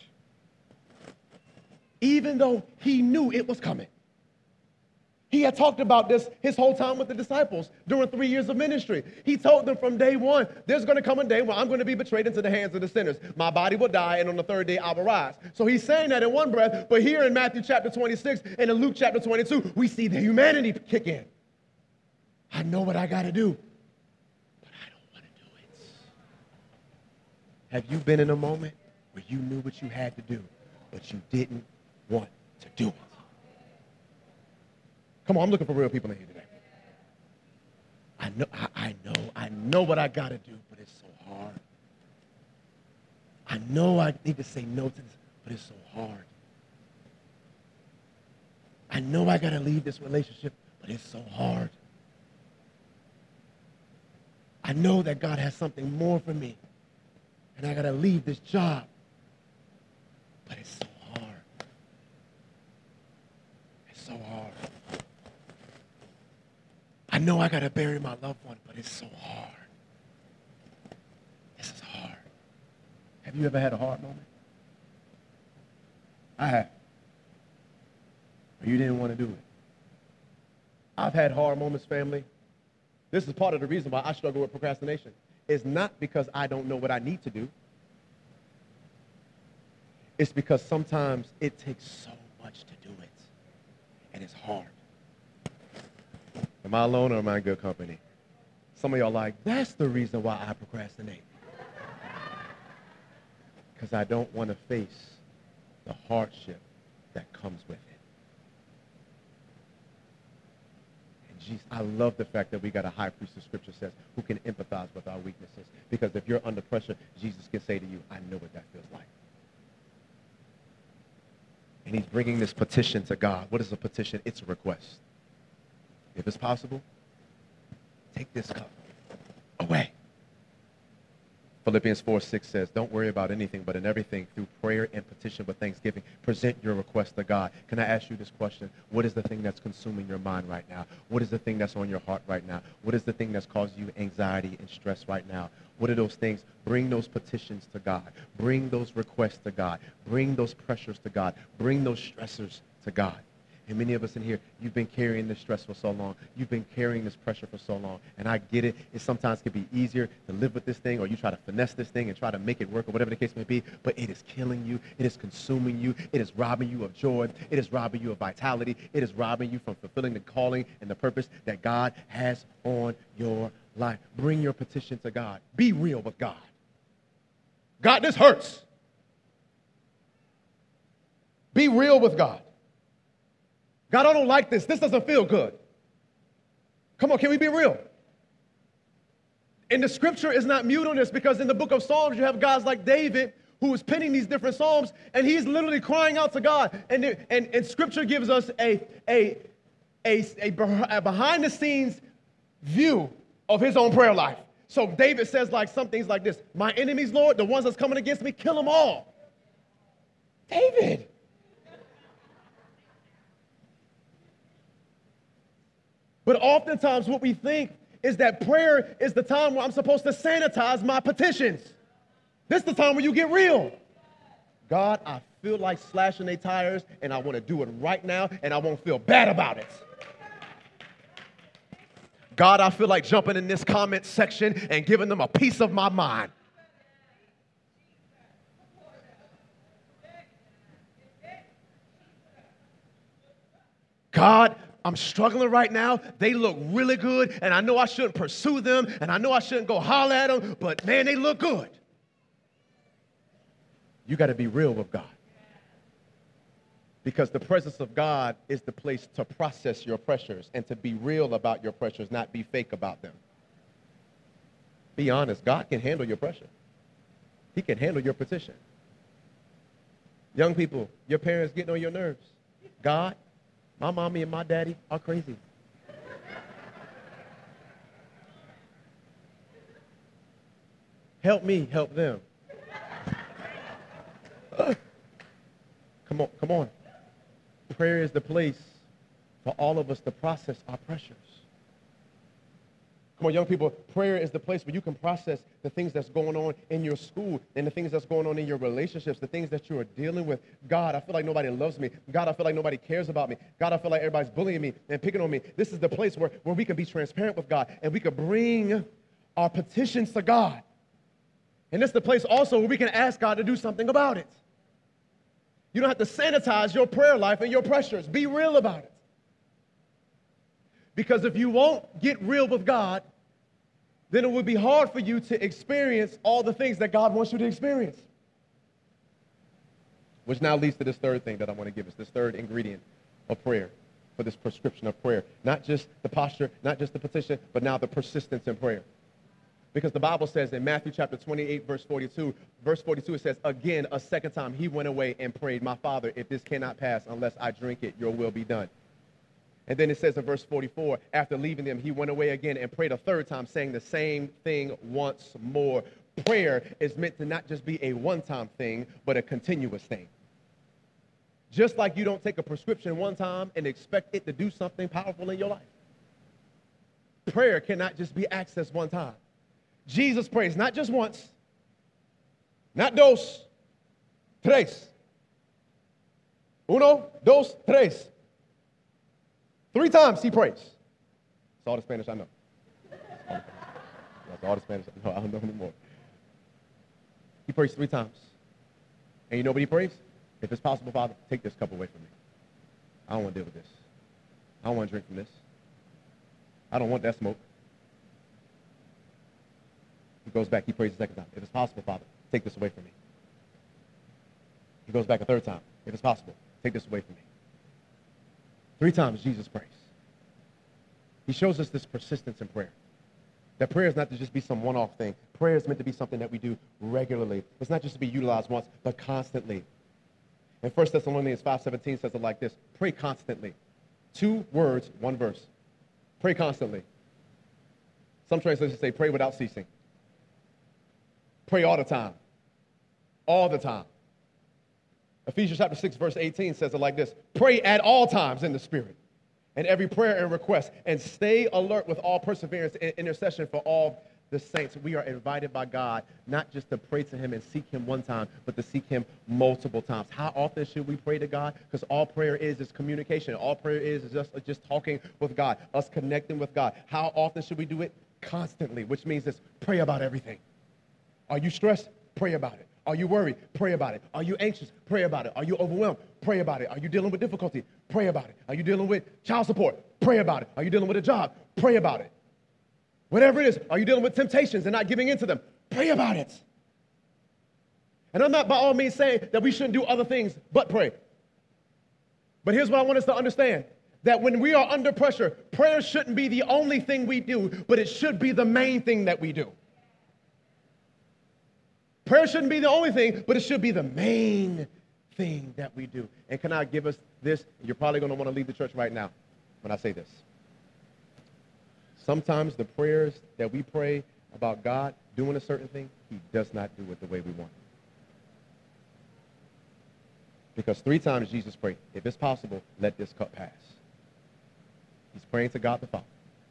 Even though he knew it was coming. He had talked about this his whole time with the disciples during three years of ministry. He told them from day one, there's going to come a day where I'm going to be betrayed into the hands of the sinners. My body will die, and on the third day I will rise. So he's saying that in one breath, but here in Matthew chapter twenty-six and in Luke chapter twenty-two, we see the humanity kick in. I know what I got to do, but I don't want to do it. Have you been in a moment where you knew what you had to do, but you didn't want to do it? Come on, I'm looking for real people in here today. I know, I, I know, I know what I got to do, but it's so hard. I know I need to say no to this, but it's so hard. I know I got to leave this relationship, but it's so hard. I know that God has something more for me, and I got to leave this job, but it's so hard. It's so hard. I know I got to bury my loved one, but it's so hard. This is hard. Have you ever had a hard moment? I have. Or you didn't want to do it. I've had hard moments, family. This is part of the reason why I struggle with procrastination. It's not because I don't know what I need to do. It's because sometimes it takes so much to do it, and it's hard. Am I alone or am I in good company? Some of y'all are like, that's the reason why I procrastinate. because I don't want to face the hardship that comes with it. And Jesus, I love the fact that we got a high priest, the scripture says, who can empathize with our weaknesses. Because if you're under pressure, Jesus can say to you, I know what that feels like. And he's bringing this petition to God. What is a petition? It's a request. If it's possible, take this cup away. Philippians four six says, don't worry about anything, but in everything, through prayer and petition with thanksgiving, present your request to God. Can I ask you this question? What is the thing that's consuming your mind right now? What is the thing that's on your heart right now? What is the thing that's causing you anxiety and stress right now? What are those things? Bring those petitions to God. Bring those requests to God. Bring those pressures to God. Bring those stressors to God. And many of us in here, you've been carrying this stress for so long. You've been carrying this pressure for so long. And I get it. It sometimes can be easier to live with this thing, or you try to finesse this thing and try to make it work, or whatever the case may be. But it is killing you. It is consuming you. It is robbing you of joy. It is robbing you of vitality. It is robbing you from fulfilling the calling and the purpose that God has on your life. Bring your petition to God. Be real with God. God, this hurts. Be real with God. God, I don't like this. This doesn't feel good. Come on, can we be real? And the scripture is not mute on this, because in the book of Psalms, you have guys like David who is penning these different psalms, and he's literally crying out to God. And, and, and scripture gives us a, a, a, a behind-the-scenes view of his own prayer life. So David says like some things like this: my enemies, Lord, the ones that's coming against me, kill them all. David. But oftentimes what we think is that prayer is the time where I'm supposed to sanitize my petitions. This is the time where you get real. God, I feel like slashing their tires, and I want to do it right now, and I won't feel bad about it. God, I feel like jumping in this comment section and giving them a piece of my mind. God, I'm struggling right now. They look really good, and I know I shouldn't pursue them, and I know I shouldn't go holler at them, but man, they look good. You got to be real with God. Because the presence of God is the place to process your pressures and to be real about your pressures, not be fake about them. Be honest. God can handle your pressure. He can handle your petition. Young people, your parents getting on your nerves. God, my mommy and my daddy are crazy. Help me, help them. Come on, come on. Prayer is the place for all of us to process our pressures. Come on, young people, prayer is the place where you can process the things that's going on in your school and the things that's going on in your relationships, the things that you are dealing with. God, I feel like nobody loves me. God, I feel like nobody cares about me. God, I feel like everybody's bullying me and picking on me. This is the place where, where we can be transparent with God, and we can bring our petitions to God. And this is the place also where we can ask God to do something about it. You don't have to sanitize your prayer life and your pressures. Be real about it. Because if you won't get real with God, then it would be hard for you to experience all the things that God wants you to experience. Which now leads to this third thing that I want to give us, this third ingredient of prayer, for this prescription of prayer. Not just the posture, not just the petition, but now the persistence in prayer. Because the Bible says in Matthew chapter twenty-eight, verse forty-two, verse forty-two, it says, again, a second time, he went away and prayed, my Father, if this cannot pass unless I drink it, your will be done. And then it says in verse forty-four, after leaving them, he went away again and prayed a third time, saying the same thing once more. Prayer is meant to not just be a one-time thing, but a continuous thing. Just like you don't take a prescription one time and expect it to do something powerful in your life. Prayer cannot just be accessed one time. Jesus prays not just once, not dos, tres. Uno, dos, tres. Three times he prays. That's all the Spanish I know. That's all the Spanish I know. I don't know anymore. He prays three times. And you know what he prays? If it's possible, Father, take this cup away from me. I don't want to deal with this. I don't want to drink from this. I don't want that smoke. He goes back, he prays the second time. If it's possible, Father, take this away from me. He goes back a third time. If it's possible, take this away from me. Three times Jesus prays. He shows us this persistence in prayer. That prayer is not to just be some one-off thing. Prayer is meant to be something that we do regularly. It's not just to be utilized once, but constantly. And First Thessalonians five seventeen says it like this: pray constantly. Two words, one verse. Pray constantly. Some translations say pray without ceasing. Pray all the time. All the time. Ephesians chapter six, verse eighteen says it like this: pray at all times in the Spirit, and every prayer and request, and stay alert with all perseverance and intercession for all the saints. We are invited by God not just to pray to him and seek him one time, but to seek him multiple times. How often should we pray to God? Because all prayer is is communication. All prayer is is just, just talking with God, us connecting with God. How often should we do it? Constantly, which means this: pray about everything. Are you stressed? Pray about it. Are you worried? Pray about it. Are you anxious? Pray about it. Are you overwhelmed? Pray about it. Are you dealing with difficulty? Pray about it. Are you dealing with child support? Pray about it. Are you dealing with a job? Pray about it. Whatever it is, are you dealing with temptations and not giving in to them? Pray about it. And I'm not by all means saying that we shouldn't do other things but pray. But here's what I want us to understand: that when we are under pressure, prayer shouldn't be the only thing we do, but it should be the main thing that we do. Prayer shouldn't be the only thing, but it should be the main thing that we do. And can I give us this? You're probably going to want to leave the church right now when I say this. Sometimes the prayers that we pray about God doing a certain thing, he does not do it the way we want. Because three times Jesus prayed, if it's possible, let this cup pass. He's praying to God the Father.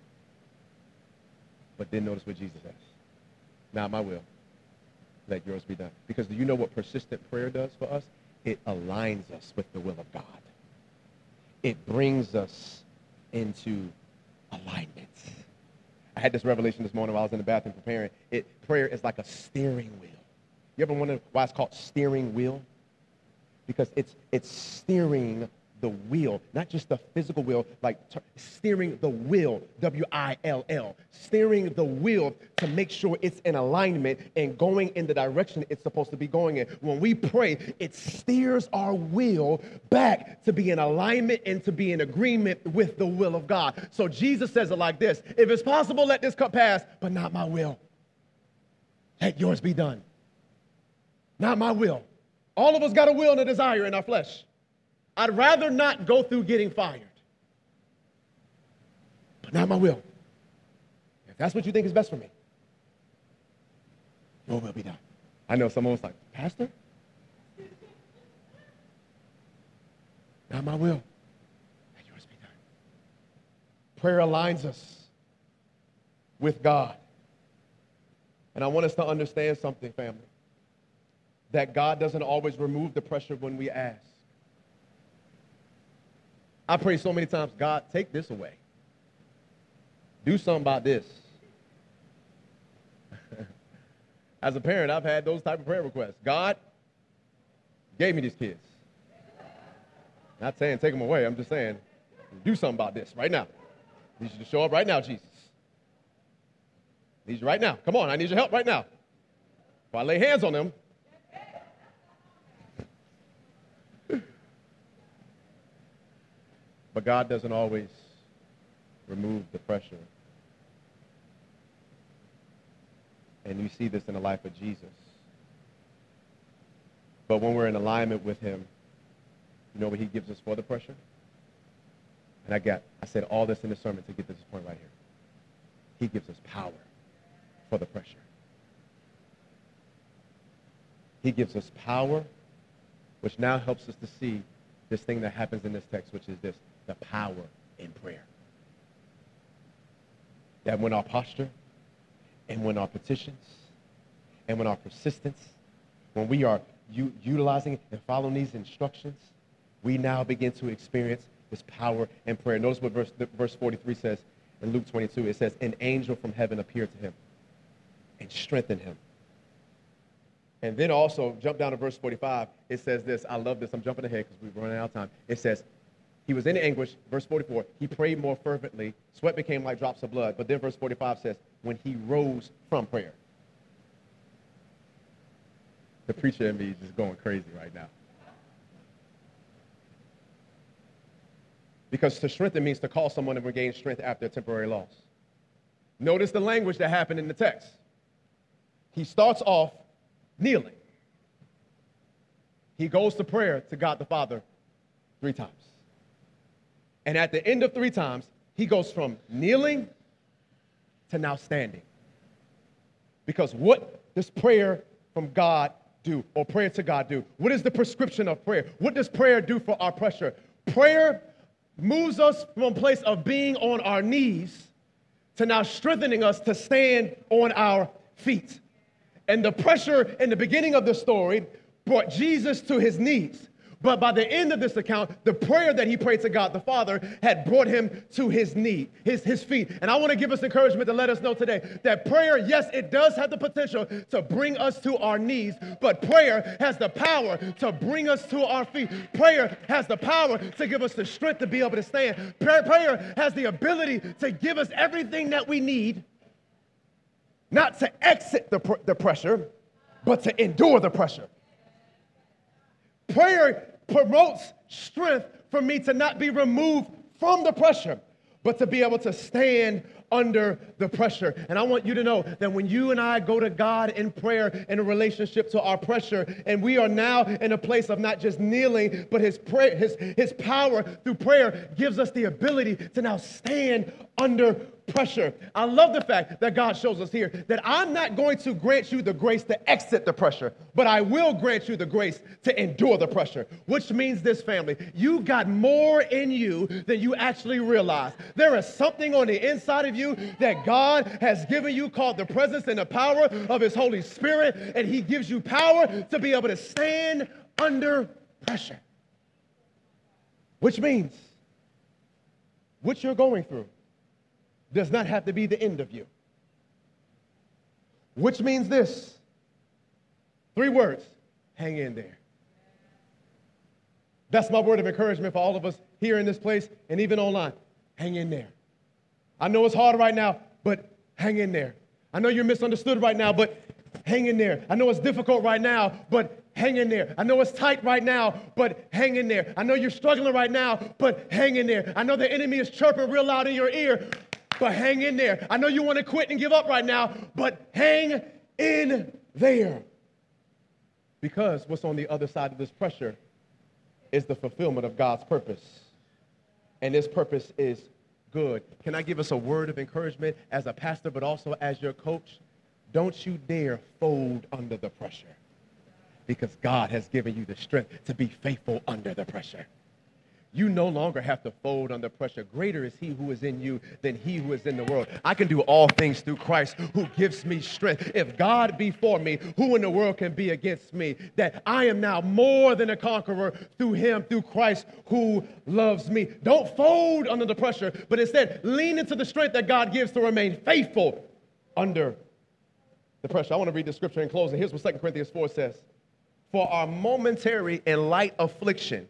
But then notice what Jesus says: not my will, let yours be done. Because do you know what persistent prayer does for us? It aligns us with the will of God. It brings us into alignment. I had this revelation this morning while I was in the bathroom preparing. It prayer is like a steering wheel. You ever wonder why it's called steering wheel? Because it's it's steering the wheel, not just the physical wheel, like t- steering the wheel, W I L L, steering the wheel to make sure it's in alignment and going in the direction it's supposed to be going in. When we pray, it steers our wheel back to be in alignment and to be in agreement with the will of God. So Jesus says it like this: if it's possible, let this cup pass, but not my will. Let yours be done. Not my will. All of us got a will and a desire in our flesh. I'd rather not go through getting fired, but not my will. If that's what you think is best for me, your will be done. I know someone was like, Pastor? Not my will. Let yours be done. Prayer aligns us with God. And I want us to understand something, family, that God doesn't always remove the pressure when we ask. I pray so many times, God, take this away. Do something about this. As a parent, I've had those type of prayer requests. God gave me these kids. Not saying take them away. I'm just saying do something about this right now. I need you to show up right now, Jesus. I need you right now. Come on, I need your help right now. If I lay hands on them, but God doesn't always remove the pressure. And you see this in the life of Jesus. But when we're in alignment with him, you know what he gives us for the pressure? And I got, I said all this in the sermon to get to this point right here. He gives us power for the pressure. He gives us power, which now helps us to see this thing that happens in this text, which is this: the power in prayer. That when our posture and when our petitions and when our persistence, when we are u- utilizing and following these instructions, we now begin to experience this power in prayer. Notice what verse, verse forty-three says in Luke twenty-two. It says, an angel from heaven appeared to him and strengthened him. And then also, jump down to verse forty-five. It says this. I love this. I'm jumping ahead because we're running out of time. It says, he was in anguish. Verse forty-four, he prayed more fervently. Sweat became like drops of blood. But then verse forty-five says, when he rose from prayer. The preacher in me is just going crazy right now. Because to strengthen means to cause someone to regain strength after a temporary loss. Notice the language that happened in the text. He starts off kneeling. He goes to prayer to God the Father three times. And at the end of three times, he goes from kneeling to now standing. Because what does prayer from God do, or prayer to God do? What is the prescription of prayer? What does prayer do for our pressure? Prayer moves us from a place of being on our knees to now strengthening us to stand on our feet. And the pressure in the beginning of the story brought Jesus to his knees. But by the end of this account, the prayer that he prayed to God the Father had brought him to his knee, his, his feet. And I want to give us encouragement to let us know today that prayer, yes, it does have the potential to bring us to our knees, but prayer has the power to bring us to our feet. Prayer has the power to give us the strength to be able to stand. Prayer, prayer has the ability to give us everything that we need, not to exit the, pr- the pressure, but to endure the pressure. Prayer promotes strength for me to not be removed from the pressure, but to be able to stand under the pressure. And I want you to know that when you and I go to God in prayer in a relationship to our pressure, and we are now in a place of not just kneeling, but his prayer, his, his power through prayer gives us the ability to now stand under pressure. I love the fact that God shows us here that I'm not going to grant you the grace to exit the pressure, but I will grant you the grace to endure the pressure, which means this, family, you got more in you than you actually realize. There is something on the inside of you that God has given you called the presence and the power of his Holy Spirit, and he gives you power to be able to stand under pressure, which means what you're going through does not have to be the end of you. Which means this. Three words. Hang in there. That's my word of encouragement for all of us here in this place and even online. Hang in there. I know it's hard right now, but hang in there. I know you're misunderstood right now, but hang in there. I know it's difficult right now, but hang in there. I know it's tight right now, but hang in there. I know you're struggling right now, but hang in there. I know the enemy is chirping real loud in your ear, but hang in there. I know you want to quit and give up right now, but hang in there. Because what's on the other side of this pressure is the fulfillment of God's purpose. And this purpose is good. Can I give us a word of encouragement as a pastor, but also as your coach? Don't you dare fold under the pressure, because God has given you the strength to be faithful under the pressure. You no longer have to fold under pressure. Greater is he who is in you than he who is in the world. I can do all things through Christ who gives me strength. If God be for me, who in the world can be against me? That I am now more than a conqueror through him, through Christ who loves me. Don't fold under the pressure, but instead lean into the strength that God gives to remain faithful under the pressure. I want to read the scripture in closing. Here's what Second Corinthians four says. For our momentary and light affliction,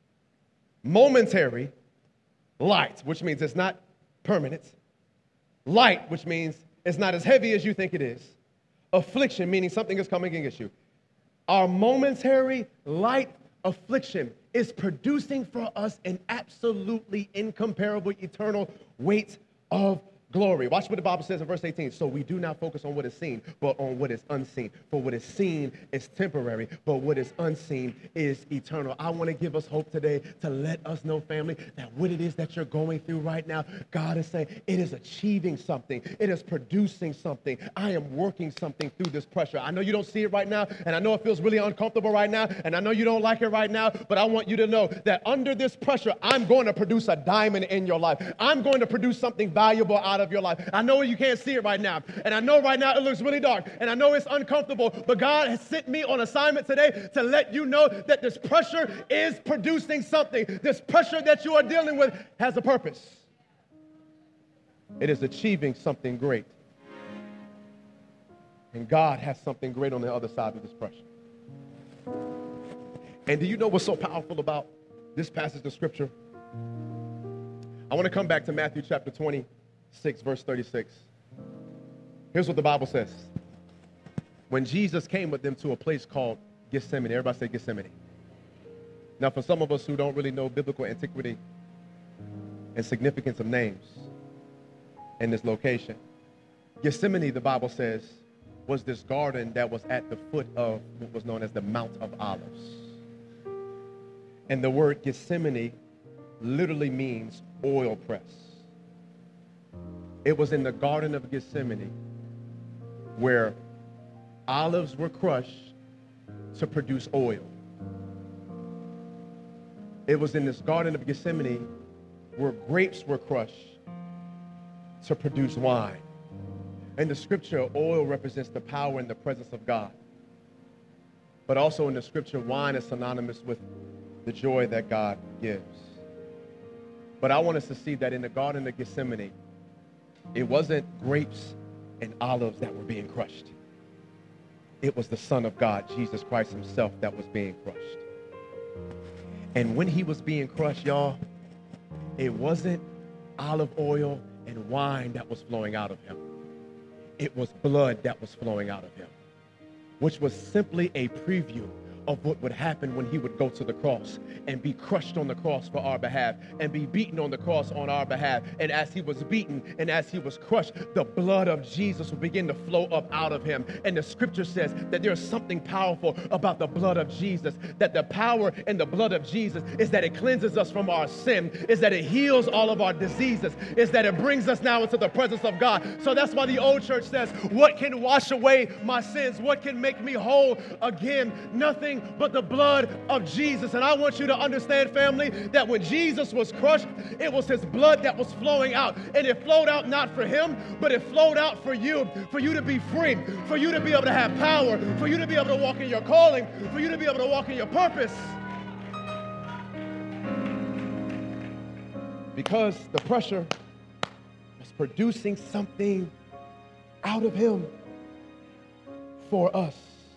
momentary, light, which means it's not permanent. Light, which means it's not as heavy as you think it is. Affliction, meaning something is coming against you. Our momentary, light affliction is producing for us an absolutely incomparable, eternal weight of glory. Watch what the Bible says in verse eighteen. So we do not focus on what is seen, but on what is unseen. For what is seen is temporary, but what is unseen is eternal. I want to give us hope today to let us know, family, that what it is that you're going through right now, God is saying it is achieving something. It is producing something. I am working something through this pressure. I know you don't see it right now, and I know it feels really uncomfortable right now, and I know you don't like it right now, but I want you to know that under this pressure, I'm going to produce a diamond in your life. I'm going to produce something valuable out of your life. I know you can't see it right now, and I know right now it looks really dark, and I know it's uncomfortable, but God has sent me on assignment today to let you know that this pressure is producing something. This pressure that you are dealing with has a purpose. It is achieving something great, and God has something great on the other side of this pressure. And do you know what's so powerful about this passage of scripture? I want to come back to Matthew chapter twenty. six, verse thirty-six. Here's what the Bible says. When Jesus came with them to a place called Gethsemane, everybody say Gethsemane. Now, for some of us who don't really know biblical antiquity, and significance of names in this location. Gethsemane, the Bible says, was this garden that was at the foot of what was known as the Mount of Olives. And the word Gethsemane literally means oil press. It was in the Garden of Gethsemane where olives were crushed to produce oil. It was in this Garden of Gethsemane where grapes were crushed to produce wine. In the scripture, oil represents the power and the presence of God. But also in the scripture, wine is synonymous with the joy that God gives. But I want us to see that in the Garden of Gethsemane, it wasn't grapes and olives that were being crushed. It was the Son of God, Jesus Christ himself, that was being crushed. And when he was being crushed, y'all, it wasn't olive oil and wine that was flowing out of him. It was blood that was flowing out of him, which was simply a preview of what would happen when he would go to the cross and be crushed on the cross for our behalf and be beaten on the cross on our behalf. And as he was beaten and as he was crushed, the blood of Jesus would begin to flow up out of him. And the scripture says that there's something powerful about the blood of Jesus, that the power in the blood of Jesus is that it cleanses us from our sin, is that it heals all of our diseases, is that it brings us now into the presence of God. So that's why the old church says, what can wash away my sins? What can make me whole again? Nothing but the blood of Jesus. And I want you to understand, family, that when Jesus was crushed, it was his blood that was flowing out. And it flowed out not for him, but it flowed out for you, for you to be free, for you to be able to have power, for you to be able to walk in your calling, for you to be able to walk in your purpose. Because the pressure was producing something out of him for us.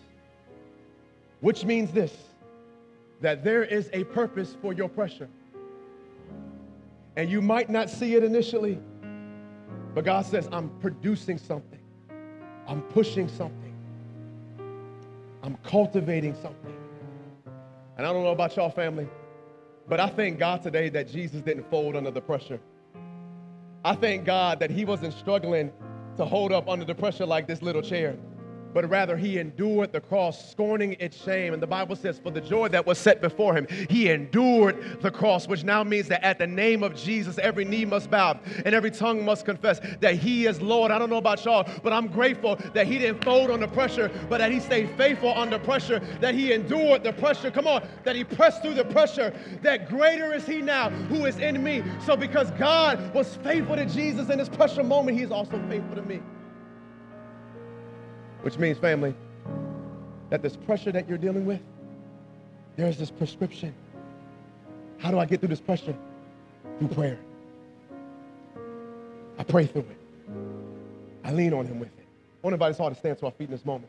Which means this, that there is a purpose for your pressure. And you might not see it initially, but God says, I'm producing something. I'm pushing something. I'm cultivating something. And I don't know about y'all, family, but I thank God today that Jesus didn't fold under the pressure. I thank God that he wasn't struggling to hold up under the pressure like this little chair, but rather he endured the cross, scorning its shame. And the Bible says, for the joy that was set before him, he endured the cross, which now means that at the name of Jesus, every knee must bow and every tongue must confess that he is Lord. I don't know about y'all, but I'm grateful that he didn't fold under pressure, but that he stayed faithful under pressure, that he endured the pressure. Come on, that he pressed through the pressure, that greater is he now who is in me. So because God was faithful to Jesus in this pressure moment, he is also faithful to me. Which means, family, that this pressure that you're dealing with, there's this prescription. How do I get through this pressure? Through prayer. I pray through it. I lean on him with it. I want everybody's heart to stand to our feet in this moment.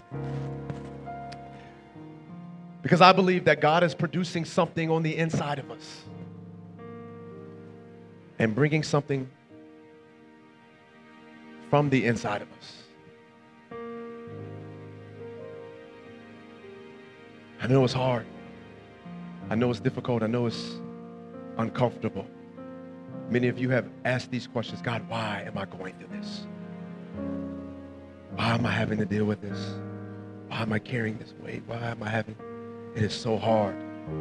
Because I believe that God is producing something on the inside of us and bringing something from the inside of us. I know it's hard. I know it's difficult. I know it's uncomfortable. Many of you have asked these questions. God, why am I going through this? Why am I having to deal with this? Why am I carrying this weight? Why am I having, it is so hard.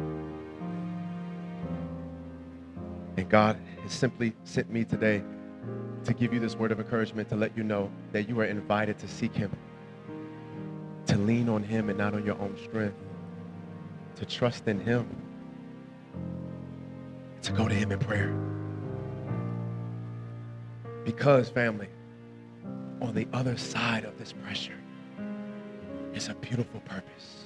And God has simply sent me today to give you this word of encouragement, to let you know that you are invited to seek him, to lean on him and not on your own strength, to trust in him, to go to him in prayer. Because, family, on the other side of this pressure is a beautiful purpose.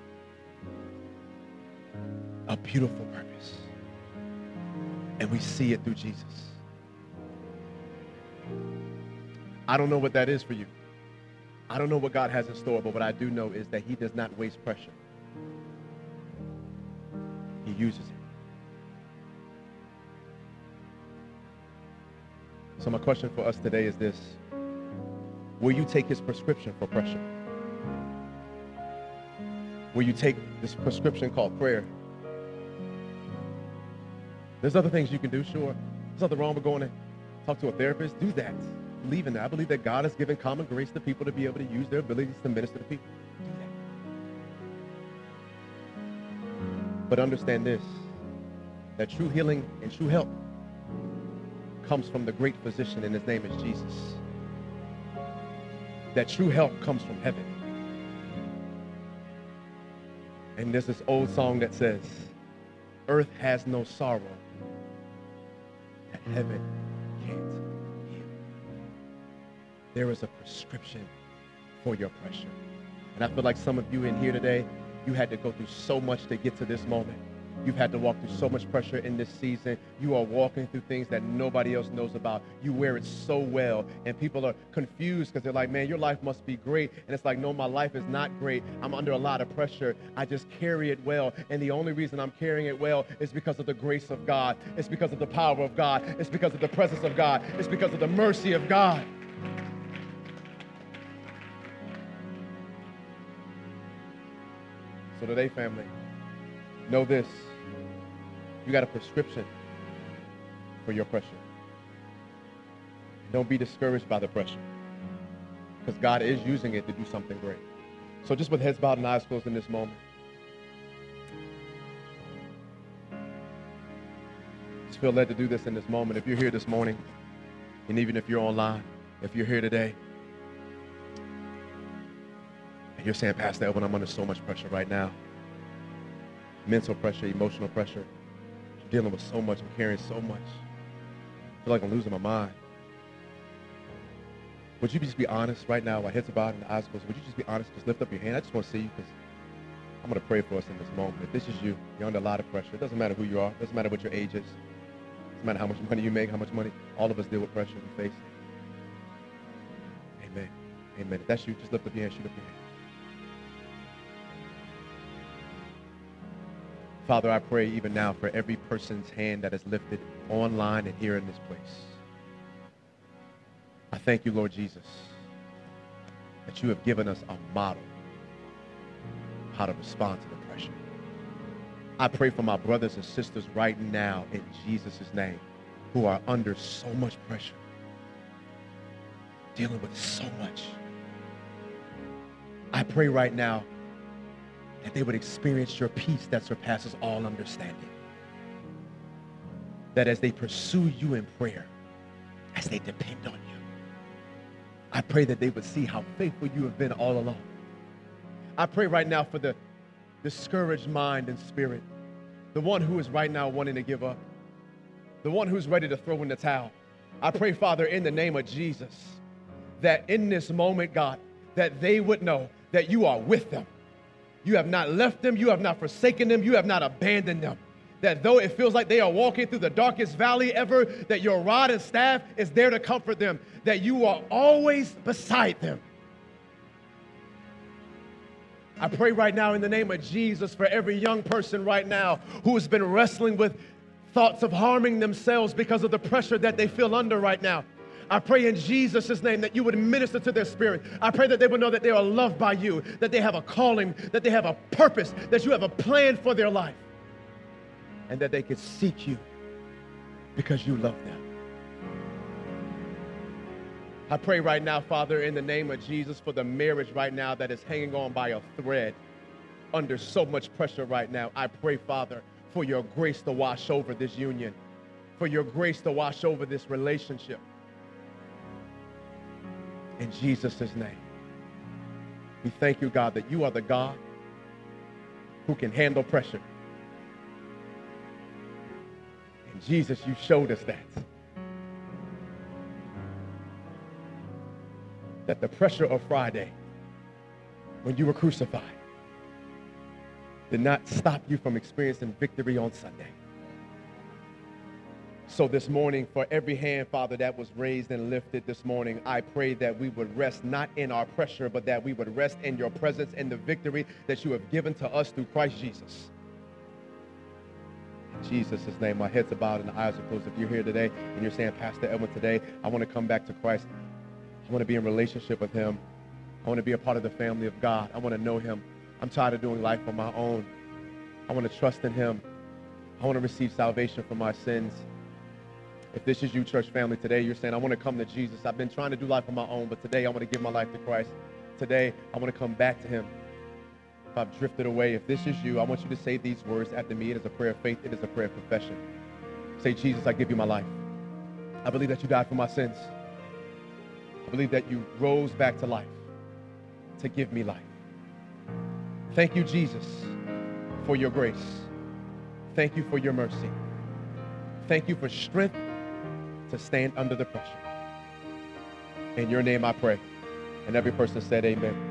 A beautiful purpose. And we see it through Jesus. I don't know what that is for you. I don't know what God has in store, but what I do know is that he does not waste pressure. He uses it. So my question for us today is this. Will you take his prescription for pressure? Will you take this prescription called prayer? There's other things you can do, sure. There's nothing wrong with going to talk to a therapist. Do that. Believe in that. I believe that God has given common grace to people to be able to use their abilities to minister to people. Do that. But understand this, that true healing and true help comes from the great physician, and his name is Jesus. That true help comes from heaven. And there's this old song that says, earth has no sorrow that heaven can't heal. There is a prescription for your pressure. And I feel like some of you in here today, you had to go through so much to get to this moment. You've had to walk through so much pressure in this season. You are walking through things that nobody else knows about. You wear it so well, and people are confused because they're like, man, your life must be great. And it's like, no, my life is not great. I'm under a lot of pressure. I just carry it well. And the only reason I'm carrying it well is because of the grace of God. It's because of the power of God. It's because of the presence of God. It's because of the mercy of God. So today, family, know this. You got a prescription for your pressure. Don't be discouraged by the pressure, because God is using it to do something great. So just with heads bowed and eyes closed in this moment, just feel led to do this in this moment. If you're here this morning, and even if you're online, if you're here today, and you're saying, Pastor Elvin, I'm under so much pressure right now. Mental pressure, emotional pressure. I'm dealing with so much. I'm carrying so much. I feel like I'm losing my mind. Would you just be honest right now, while heads are bowed and the eyes closed? Would you just be honest? Just lift up your hand. I just want to see you, because I'm going to pray for us in this moment. If this is you, you're under a lot of pressure. It doesn't matter who you are. It doesn't matter what your age is. It doesn't matter how much money you make, how much money. All of us deal with pressure we face. Amen. Amen. If that's you, just lift up your hand. Shoot up your hand. Father, I pray even now for every person's hand that is lifted online and here in this place. I thank you, Lord Jesus, that you have given us a model how to respond to the pressure. I pray for my brothers and sisters right now in Jesus' name who are under so much pressure, dealing with so much. I pray right now that they would experience your peace that surpasses all understanding. That as they pursue you in prayer, as they depend on you, I pray that they would see how faithful you have been all along. I pray right now for the discouraged mind and spirit, the one who is right now wanting to give up, the one who's ready to throw in the towel. I pray, Father, in the name of Jesus, that in this moment, God, that they would know that you are with them. You have not left them. You have not forsaken them. You have not abandoned them. That though it feels like they are walking through the darkest valley ever, that your rod and staff is there to comfort them. That you are always beside them. I pray right now in the name of Jesus for every young person right now who has been wrestling with thoughts of harming themselves because of the pressure that they feel under right now. I pray in Jesus' name that you would minister to their spirit. I pray that they would know that they are loved by you, that they have a calling, that they have a purpose, that you have a plan for their life, and that they could seek you because you love them. I pray right now, Father, in the name of Jesus, for the marriage right now that is hanging on by a thread under so much pressure right now. I pray, Father, for your grace to wash over this union, for your grace to wash over this relationship. In Jesus' name, we thank you, God, that you are the God who can handle pressure. And Jesus, you showed us that. That the pressure of Friday, when you were crucified, did not stop you from experiencing victory on Sunday. So this morning, for every hand, Father, that was raised and lifted this morning, I pray that we would rest not in our pressure, but that we would rest in your presence and the victory that you have given to us through Christ Jesus. In Jesus' name, my head's are bowed and the eyes are closed. If you're here today and you're saying, Pastor Edwin, today I want to come back to Christ. I want to be in relationship with him. I want to be a part of the family of God. I want to know him. I'm tired of doing life on my own. I want to trust in him. I want to receive salvation for my sins. If this is you, church family, today you're saying, I want to come to Jesus. I've been trying to do life on my own, but today I want to give my life to Christ. Today, I want to come back to him. If I've drifted away, if this is you, I want you to say these words after me. It is a prayer of faith. It is a prayer of confession. Say, Jesus, I give you my life. I believe that you died for my sins. I believe that you rose back to life to give me life. Thank you, Jesus, for your grace. Thank you for your mercy. Thank you for strength to stand under the pressure. In your name I pray. And every person said amen.